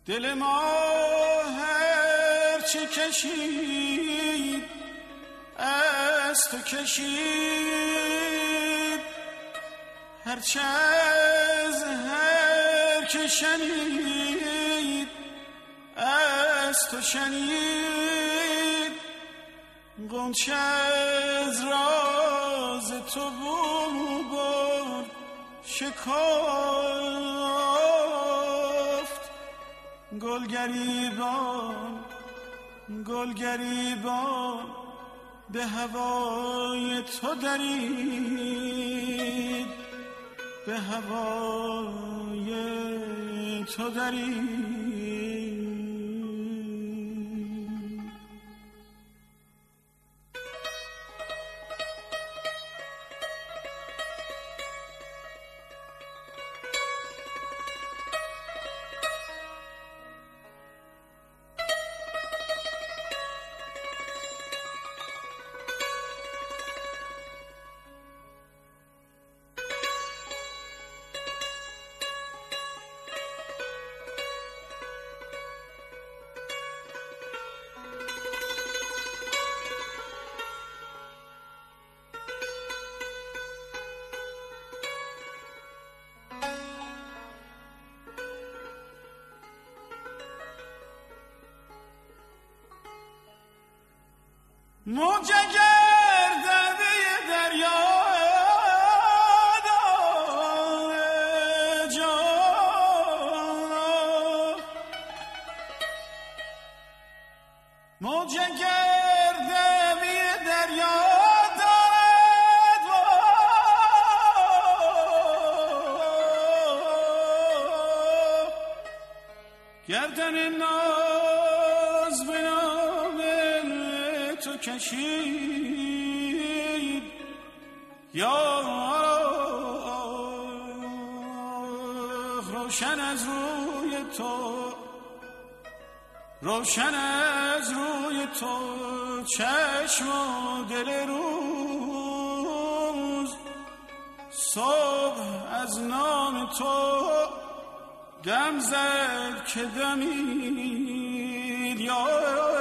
دل ما هر چه کشید از تو کشید، هرچه از هر که شنید از تو شنید. غنچه از راز تو بو برد شکافت، گل گریبان به هوای تو درید، به هوای تو درید. موج گردنده دریا جان، موج گردنده دریا دارد گردن ناز به نام تو کشید. یا روشن از روی تو، روشن از روی تو چشم و دل روز، صبح از نام تو دم زد که دمید. یا